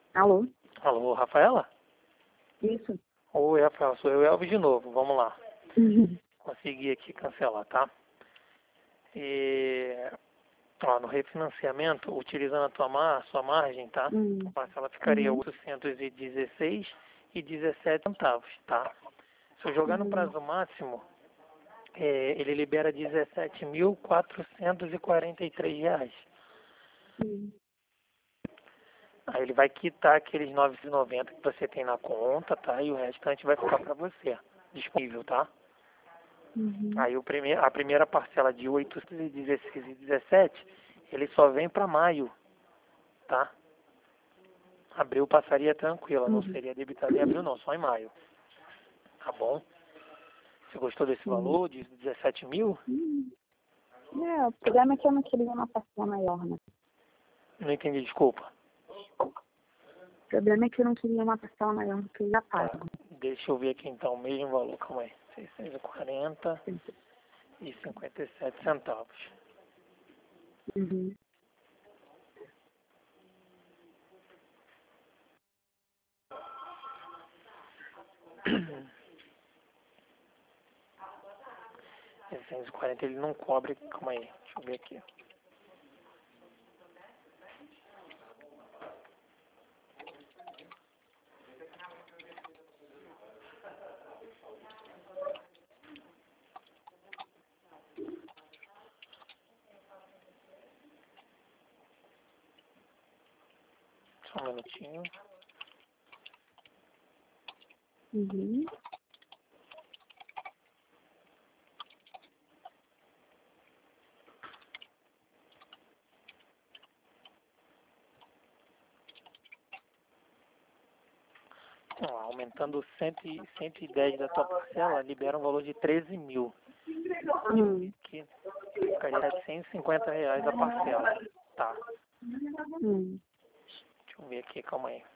Alô? Alô, Rafaela? Isso. Oi, Rafaela, sou eu, Elvis, de novo. Vamos lá. Uhum. Consegui aqui cancelar, tá? E, ó, no refinanciamento, utilizando a sua margem, tá? A parcela ficaria Uhum. 816,17 centavos, tá? Se eu jogar no prazo máximo, ele libera R$ 17.443. Uhum. Aí ele vai quitar aqueles 990 que você tem na conta, tá? E o restante vai ficar para você, disponível, tá? Uhum. Aí a primeira parcela de 816,17, ele só vem para maio, tá? Abril passaria tranquila, não Uhum. seria debitado em abril não, só em maio. Tá bom? Você gostou desse Uhum. valor de 17 mil? Uhum. O problema é que eu não queria uma parcela maior, né? Não entendi, desculpa. O problema é que eu não queria uma parcela maior do que eu já Tá, pago. deixa eu ver aqui então o mesmo valor, calma aí. 640,57 centavos. Uhum. Esse 640 ele não cobre, calma aí, deixa eu ver aqui. Só um minutinho. Uhum. Ó, aumentando 110 da tua parcela, libera um valor de 13 mil. Uhum. Que ficaria R$ 150 a parcela. Tá, Uhum. deixa eu ver aqui, calma aí.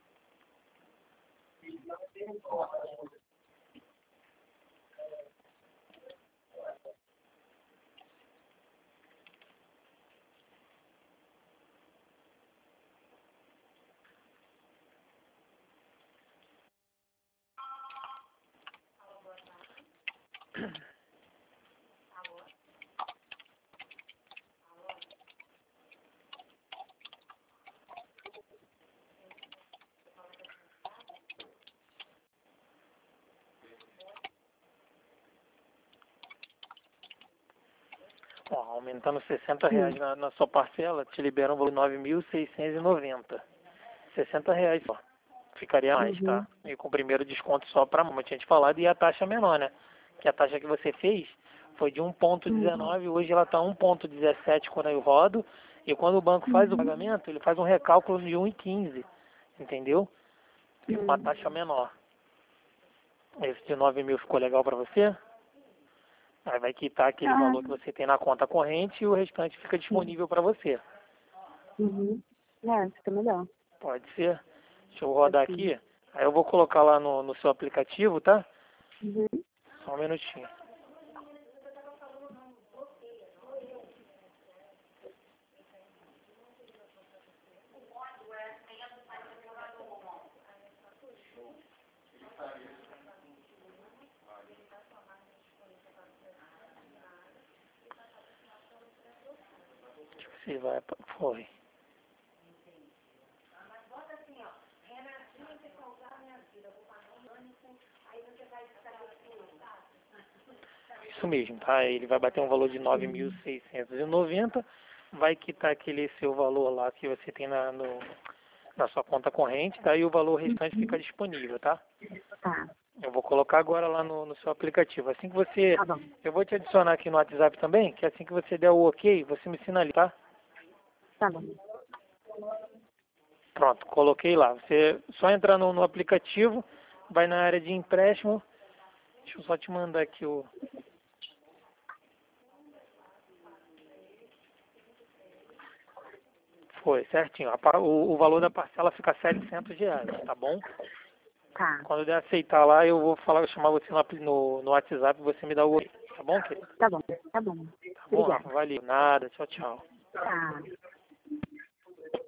Ó, aumentando R$ 60 na sua parcela, te libera um valor de 9.690. R$ 60 só. Ficaria mais, tá? Uhum. E com o primeiro desconto só para como eu tinha te falado, e a taxa menor, né? Que a taxa que você fez foi de Uhum. 1,19, hoje ela está 1,17 quando eu rodo, e quando o banco faz o Uhum. pagamento, ele faz um recálculo de 1,15, entendeu? Fica uma Uhum. taxa menor. Esse de 9 mil ficou legal para você? Aí vai quitar aquele Ah. valor que você tem na conta corrente e o restante fica Uhum. disponível para você. Uhum. Fica melhor. Pode ser? Deixa eu rodar Assim. aqui. Aí eu vou colocar lá no seu aplicativo, tá? Uhum. Só um minutinho. Deixa eu ver se vai. Foi. Isso mesmo, tá? Ele vai bater um valor de Uhum. 9.690. Vai quitar aquele seu valor lá que você tem na sua conta corrente, tá? E o valor restante fica Uhum. disponível, tá? Tá. Eu vou colocar agora lá no seu aplicativo. Assim que você. Tá bom. Eu vou te adicionar aqui no WhatsApp também, que assim que você der o ok, você me sinaliza, tá? Tá bom. Pronto, coloquei lá. Você só entrar no aplicativo, vai na área de empréstimo. Deixa eu só te mandar aqui o. Foi, certinho. O valor da parcela fica R$ 700, tá bom? Tá. Quando eu der aceitar lá, eu vou chamar você no WhatsApp e você me dá o ok. Tá bom, querido? Tá bom. Tá bom. Tá bom, Rafa? Obrigada. Valeu. Nada. Tchau, tchau. Tá.